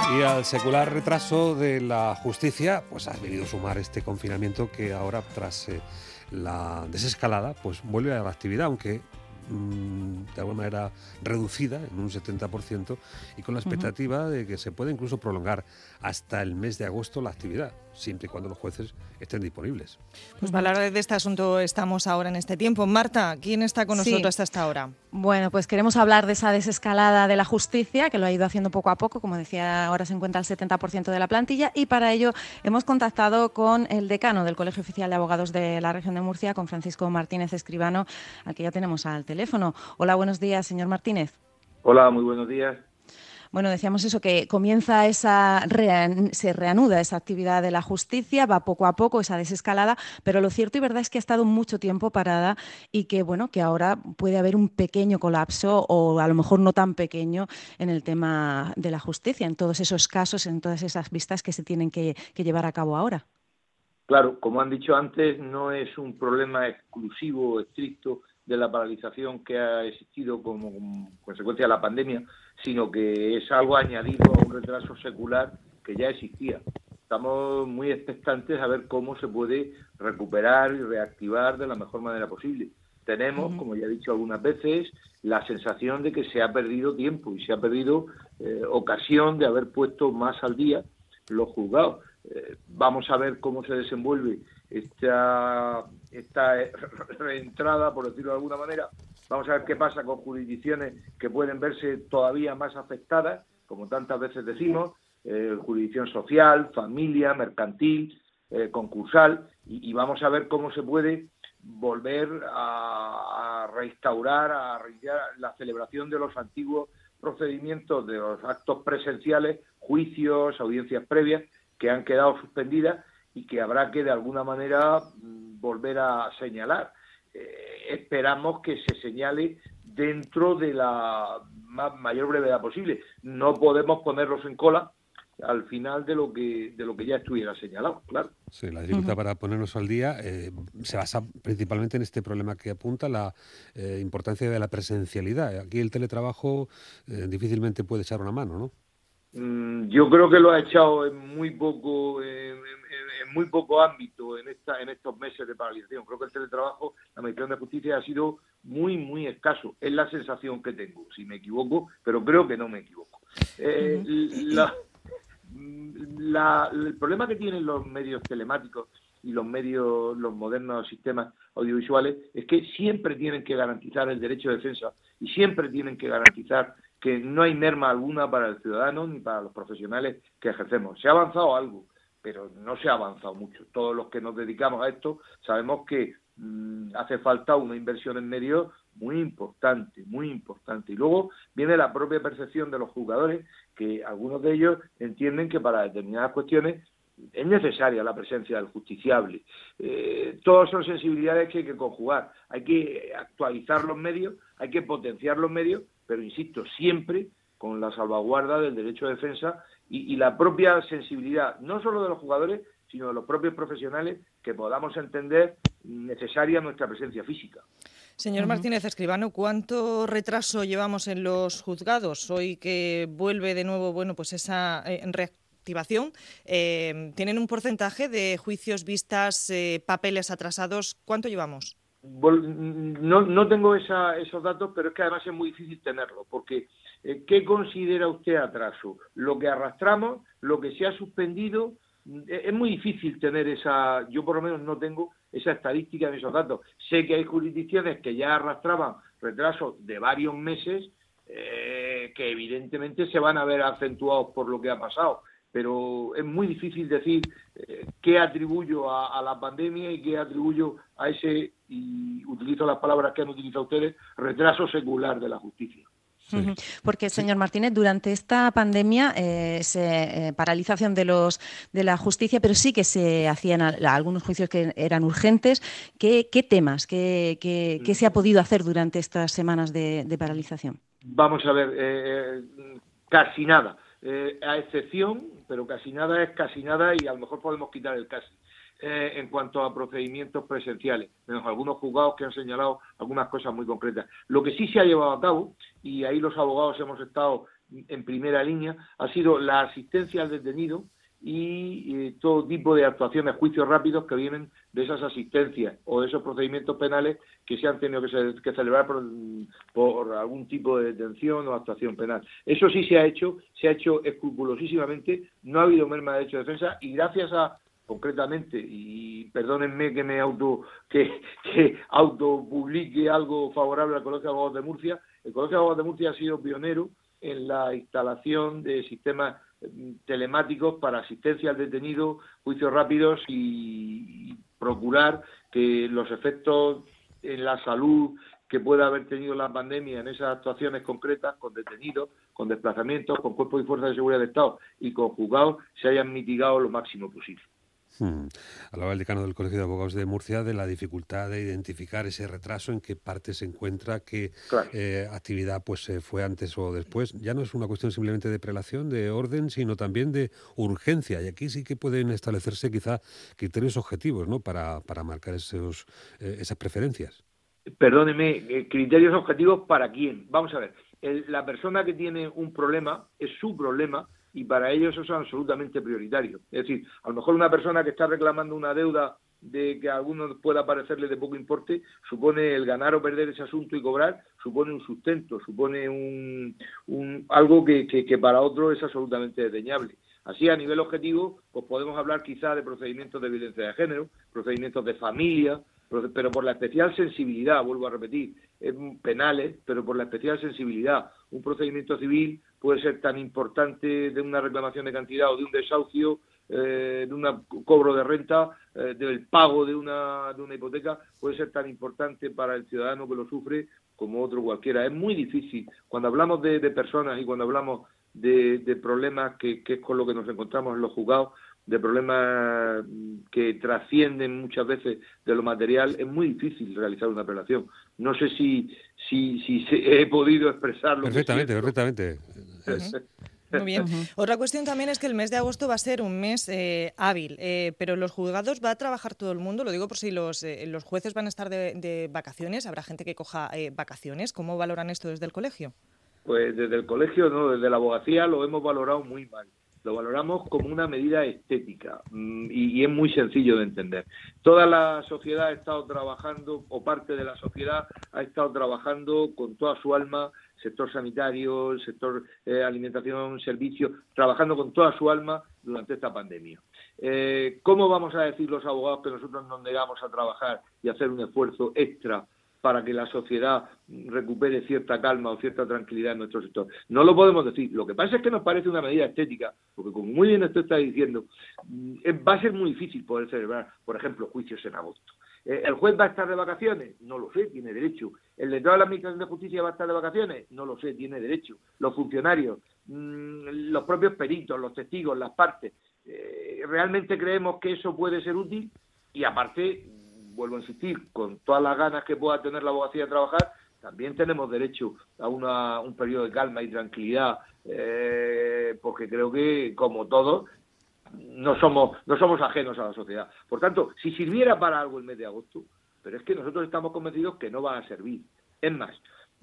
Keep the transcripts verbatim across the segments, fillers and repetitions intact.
Y al secular retraso de la justicia, pues ha venido a sumar este confinamiento que ahora, tras eh, la desescalada, pues vuelve a la actividad, aunque mmm, de alguna manera reducida en un setenta por ciento y con la expectativa uh-huh. de que se pueda incluso prolongar hasta el mes de agosto la actividad, siempre y cuando los jueces estén disponibles. Pues para hablar de este asunto estamos ahora en este tiempo. Marta, ¿quién está con sí. nosotros hasta ahora? Bueno, pues queremos hablar de esa desescalada de la justicia, que lo ha ido haciendo poco a poco. Como decía, ahora se encuentra el setenta por ciento de la plantilla, y para ello hemos contactado con el decano del Colegio Oficial de Abogados de la Región de Murcia, con Francisco Martínez Escribano, al que ya tenemos al teléfono. Hola, buenos días, señor Martínez. Hola, muy buenos días. Bueno, decíamos eso, que comienza esa, se reanuda esa actividad de la justicia, va poco a poco esa desescalada, pero lo cierto y verdad es que ha estado mucho tiempo parada y que, bueno, que ahora puede haber un pequeño colapso, o a lo mejor no tan pequeño, en el tema de la justicia, en todos esos casos, en todas esas vistas que se tienen que, que llevar a cabo ahora. Claro, como han dicho antes, no es un problema exclusivo o estricto de la paralización que ha existido como consecuencia de la pandemia, sino que es algo añadido a un retraso secular que ya existía. Estamos muy expectantes a ver cómo se puede recuperar y reactivar de la mejor manera posible. Tenemos, uh-huh. como ya he dicho algunas veces, la sensación de que se ha perdido tiempo y se ha perdido eh, ocasión de haber puesto más al día los juzgados. Eh, vamos a ver cómo se desenvuelve esta, esta reentrada, por decirlo de alguna manera. Vamos a ver qué pasa con jurisdicciones que pueden verse todavía más afectadas, como tantas veces decimos, eh, jurisdicción social, familia, mercantil, eh, concursal, y, y vamos a ver cómo se puede volver a, a restaurar, a reiniciar la celebración de los antiguos procedimientos, de los actos presenciales, juicios, audiencias previas, que han quedado suspendidas y que habrá que de alguna manera volver a señalar. Eh, esperamos que se señale dentro de la más, mayor brevedad posible. No podemos ponerlos en cola al final de lo que de lo que ya estuviera señalado, claro. Sí, la dificultad uh-huh. para ponernos al día eh, se basa principalmente en este problema que apunta la eh, importancia de la presencialidad. Aquí el teletrabajo eh, difícilmente puede echar una mano, ¿no? Yo creo que lo ha echado en muy poco en, en, en muy poco ámbito en esta en estos meses de paralización. Creo que el teletrabajo, la Administración de Justicia, ha sido muy, muy escaso. Es la sensación que tengo, si me equivoco, pero creo que no me equivoco. Eh, la, la, el problema que tienen los medios telemáticos y los medios, los modernos sistemas audiovisuales, es que siempre tienen que garantizar el derecho de defensa y siempre tienen que garantizar que no hay merma alguna para el ciudadano ni para los profesionales que ejercemos. Se ha avanzado algo, pero no se ha avanzado mucho. Todos los que nos dedicamos a esto sabemos que mmm, hace falta una inversión en medios muy importante, muy importante. Y luego viene la propia percepción de los juzgadores, que algunos de ellos entienden que para determinadas cuestiones es necesaria la presencia del justiciable. Eh, todas son sensibilidades que hay que conjugar. Hay que actualizar los medios, hay que potenciar los medios, pero insisto, siempre con la salvaguarda del derecho de defensa y, y la propia sensibilidad, no solo de los jugadores, sino de los propios profesionales, que podamos entender necesaria nuestra presencia física. Señor Martínez Escribano, ¿cuánto retraso llevamos en los juzgados? Hoy que vuelve de nuevo, bueno, pues esa eh, reactivación, eh, ¿tienen un porcentaje de juicios, vistas, eh, papeles atrasados? ¿Cuánto llevamos? No, no tengo esa, esos datos, pero es que además es muy difícil tenerlo, porque eh, ¿qué considera usted atraso? ¿Lo que arrastramos? ¿Lo que se ha suspendido? Eh, es muy difícil tener esa, yo por lo menos no tengo esa estadística en esos datos. Sé que hay jurisdicciones que ya arrastraban retrasos de varios meses, eh, que evidentemente se van a ver acentuados por lo que ha pasado, pero es muy difícil decir eh, qué atribuyo a, a la pandemia y qué atribuyo a ese, y utilizo las palabras que han utilizado ustedes, retraso secular de la justicia. Sí. Porque, señor Martínez, durante esta pandemia eh, se eh, paralización de los de la justicia, pero sí que se hacían a, a algunos juicios que eran urgentes. ¿Qué, qué temas, qué, qué, qué se ha podido hacer durante estas semanas de, de paralización? Vamos a ver, eh, casi nada. Eh, a excepción, pero casi nada es casi nada y a lo mejor podemos quitar el casi. Eh, en cuanto a procedimientos presenciales, menos algunos juzgados que han señalado algunas cosas muy concretas. Lo que sí se ha llevado a cabo, y ahí los abogados hemos estado en primera línea, ha sido la asistencia al detenido y eh, todo tipo de actuaciones, juicios rápidos que vienen de esas asistencias o de esos procedimientos penales que se han tenido que, se, que celebrar por, por algún tipo de detención o actuación penal. Eso sí se ha hecho, se ha hecho escrupulosísimamente, no ha habido merma de derecho de defensa y gracias a, concretamente, y perdónenme que me auto que, que autopublique algo favorable al Colegio de Abogados de Murcia, el Colegio de Abogados de Murcia ha sido pionero en la instalación de sistemas telemáticos para asistencia al detenido, juicios rápidos y, y procurar que los efectos en la salud que pueda haber tenido la pandemia en esas actuaciones concretas con detenidos, con desplazamientos, con cuerpos y fuerzas de seguridad del Estado y con juzgados se hayan mitigado lo máximo posible. Hmm. Hablaba el decano del Colegio de Abogados de Murcia de la dificultad de identificar ese retraso, en qué parte se encuentra, qué claro. eh, actividad pues eh, fue antes o después. Ya no es una cuestión simplemente de prelación, de orden, sino también de urgencia. Y aquí sí que pueden establecerse quizá criterios objetivos, ¿no? Para, para marcar esos, eh, esas preferencias. Perdóneme, criterios objetivos ¿para quién? Vamos a ver, el, la persona que tiene un problema es su problema y para ellos eso es absolutamente prioritario. Es decir, a lo mejor una persona que está reclamando una deuda de que a algunos pueda parecerle de poco importe, supone el ganar o perder ese asunto y cobrar, supone un sustento, supone un, un algo que, que, que para otro es absolutamente desdeñable. Así, a nivel objetivo, pues podemos hablar quizá de procedimientos de violencia de género, procedimientos de familia, pero por la especial sensibilidad, vuelvo a repetir, penales, pero por la especial sensibilidad. Un procedimiento civil puede ser tan importante de una reclamación de cantidad o de un desahucio, eh, de un cobro de renta, eh, del pago de una, de una hipoteca, puede ser tan importante para el ciudadano que lo sufre como otro cualquiera. Es muy difícil. Cuando hablamos de, de personas y cuando hablamos de, de problemas que, que es con lo que nos encontramos en los juzgados, de problemas que trascienden muchas veces de lo material, es muy difícil realizar una apelación. No sé si si, si he podido expresarlo. Perfectamente, perfectamente. Muy bien. Uh-huh. Otra cuestión también es que el mes de agosto va a ser un mes eh, hábil, eh, pero los juzgados va a trabajar todo el mundo, lo digo por si los, eh, los jueces van a estar de, de vacaciones, habrá gente que coja eh, vacaciones. ¿Cómo valoran esto desde el colegio? Pues desde el colegio, no, desde la abogacía lo hemos valorado muy mal. Lo valoramos como una medida estética y, y es muy sencillo de entender. Toda la sociedad ha estado trabajando, o parte de la sociedad ha estado trabajando con toda su alma, sector sanitario, el sector eh, alimentación, servicios, trabajando con toda su alma durante esta pandemia. Eh, ¿Cómo vamos a decir los abogados que nosotros nos negamos a trabajar y hacer un esfuerzo extra para que la sociedad recupere cierta calma o cierta tranquilidad en nuestro sector? No lo podemos decir. Lo que pasa es que nos parece una medida estética, porque como muy bien usted está diciendo, va a ser muy difícil poder celebrar, por ejemplo, juicios en agosto. ¿El juez va a estar de vacaciones? No lo sé, tiene derecho. ¿El letrado de la Administración de Justicia va a estar de vacaciones? No lo sé, tiene derecho. Los funcionarios, los propios peritos, los testigos, las partes, ¿realmente creemos que eso puede ser útil? Y aparte, vuelvo a insistir, con todas las ganas que pueda tener la abogacía de trabajar, también tenemos derecho a una, un periodo de calma y tranquilidad, eh, porque creo que, como todos, no somos no somos ajenos a la sociedad. Por tanto, si sirviera para algo el mes de agosto, pero es que nosotros estamos convencidos que no va a servir. Es más,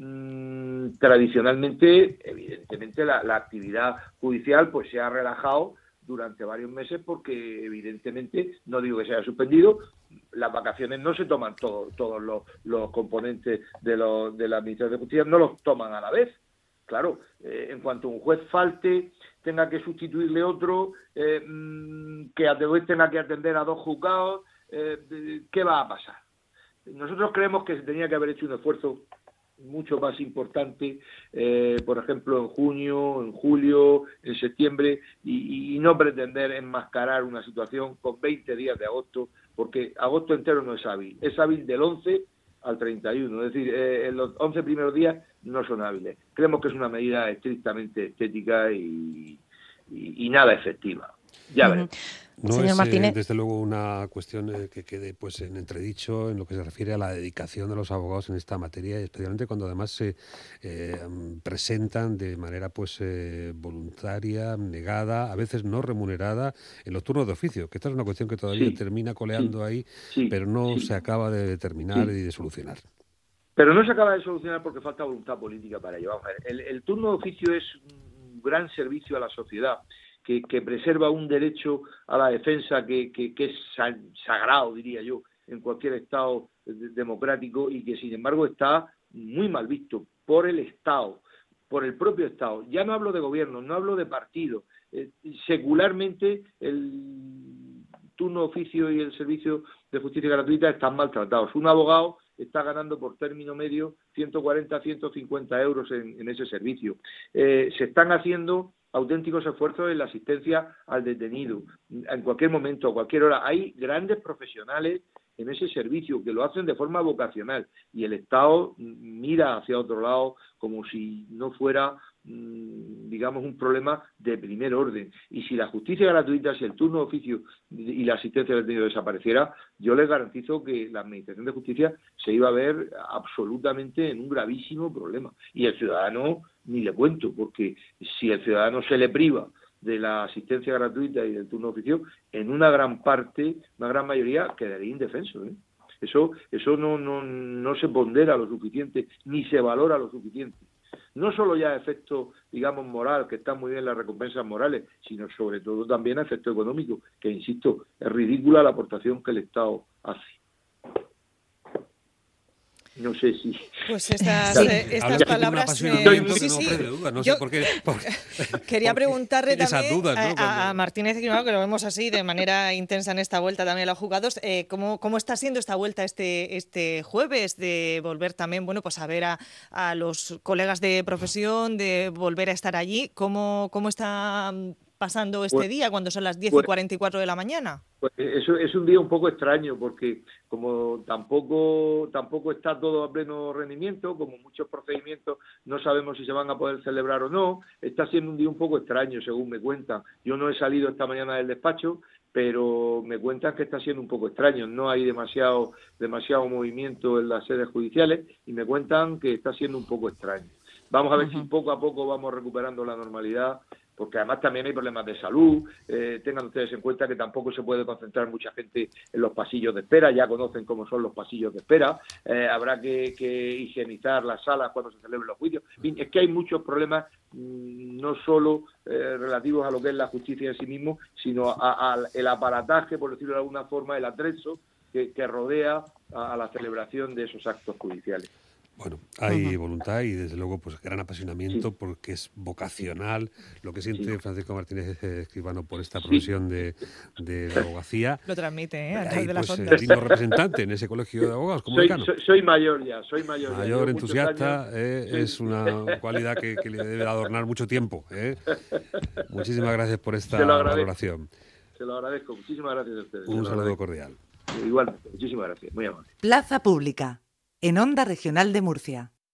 mmm, tradicionalmente, evidentemente, la, la actividad judicial pues se ha relajado durante varios meses porque, evidentemente, no digo que se haya suspendido, las vacaciones no se toman todos todos los, los componentes de, los, de la Administración de Justicia, no los toman a la vez. Claro, eh, en cuanto un juez falte, tenga que sustituirle otro, eh, que a vez tenga que atender a dos juzgados, eh, ¿qué va a pasar? Nosotros creemos que se tenía que haber hecho un esfuerzo mucho más importante, eh, por ejemplo, en junio, en julio, en septiembre, y, y no pretender enmascarar una situación con veinte días de agosto, porque agosto entero no es hábil, es hábil del once al treinta y uno, es decir, eh, los once primeros días no son hábiles. Creemos que es una medida estrictamente estética y, y, y nada efectiva. Ya veremos. No Señor es, Martínez. Eh, desde luego, una cuestión eh, que quede pues en entredicho en lo que se refiere a la dedicación de los abogados en esta materia, especialmente cuando además se eh, presentan de manera pues eh, voluntaria, negada, a veces no remunerada, en los turnos de oficio, que esta es una cuestión que todavía Sí, termina coleando sí, ahí, sí, pero no sí. se acaba de determinar Sí. y de solucionar. Pero no se acaba de solucionar porque falta voluntad política para ello. Vamos a ver, el, el turno de oficio es un gran servicio a la sociedad, que, que preserva un derecho a la defensa que, que, que es sagrado, diría yo, en cualquier Estado democrático, y que sin embargo está muy mal visto por el Estado, por el propio Estado. Ya no hablo de gobierno, no hablo de partido. Eh, secularmente el turno de oficio y el servicio de justicia gratuita están maltratados. Un abogado está ganando por término medio ciento cuarenta a ciento cincuenta euros en, en ese servicio. Eh, se están haciendo auténticos esfuerzos en la asistencia al detenido, en cualquier momento, a cualquier hora. Hay grandes profesionales en ese servicio que lo hacen de forma vocacional, y el Estado mira hacia otro lado como si no fuera, digamos, un problema de primer orden. Y si la justicia gratuita, si el turno de oficio y la asistencia al detenido desapareciera, yo les garantizo que la Administración de Justicia se iba a ver absolutamente en un gravísimo problema. Y el ciudadano, ni le cuento, porque si el ciudadano se le priva de la asistencia gratuita y del turno de oficio, en una gran parte, una gran mayoría, quedaría indefenso, ¿eh? Eso, eso no, no, no se pondera lo suficiente, ni se valora lo suficiente. No solo ya a efecto, digamos, moral, que están muy bien las recompensas morales, sino sobre todo también a efecto económico, que, insisto, es ridícula la aportación que el Estado hace. No sé si... Pues estas, sí. eh, estas palabras... Eh, sí, sí. Dudas, no Yo sé por qué, por, quería por preguntarle también dudas, ¿no? a, Cuando... a Martínez Escribano, que lo vemos así de manera intensa en esta vuelta también a los juzgados, eh, ¿cómo, ¿cómo está siendo esta vuelta este, este jueves, de volver también, bueno, pues a ver a, a los colegas de profesión, de volver a estar allí? ¿Cómo, cómo está pasando este pues, día cuando son las diez pues, y cuarenta y cuatro de la mañana? Pues eso es un día un poco extraño, porque como tampoco tampoco está todo a pleno rendimiento, como muchos procedimientos no sabemos si se van a poder celebrar o no, está siendo un día un poco extraño, según me cuentan. Yo no he salido esta mañana del despacho, pero me cuentan que está siendo un poco extraño, no hay demasiado demasiado movimiento en las sedes judiciales, y me cuentan que está siendo un poco extraño. Vamos a ver uh-huh. si poco a poco vamos recuperando la normalidad, porque además también hay problemas de salud. Eh, tengan ustedes en cuenta que tampoco se puede concentrar mucha gente en los pasillos de espera, ya conocen cómo son los pasillos de espera, eh, habrá que, que higienizar las salas cuando se celebren los juicios. En fin, es que hay muchos problemas, mmm, no solo eh, relativos a lo que es la justicia en sí mismo, sino al aparataje, por decirlo de alguna forma, el atrezo que, que rodea a, a la celebración de esos actos judiciales. Bueno, hay uh-huh. voluntad y desde luego pues gran apasionamiento, sí. porque es vocacional lo que siente sí. Francisco Martínez Escribano por esta profesión de, de la abogacía. Lo transmite, ¿eh? A través Ahí, de las pues, ondas. digno representante en ese colegio de abogados como soy, decano. Soy, soy mayor ya, soy mayor. Mayor, ya, entusiasta, eh, sí. es una cualidad que, que le debe adornar mucho tiempo. Eh. Muchísimas gracias por esta valoración. Se lo agradezco, muchísimas gracias a ustedes. Un saludo cordial. Igual, muchísimas gracias, muy amable. Plaza Pública, en Onda Regional de Murcia.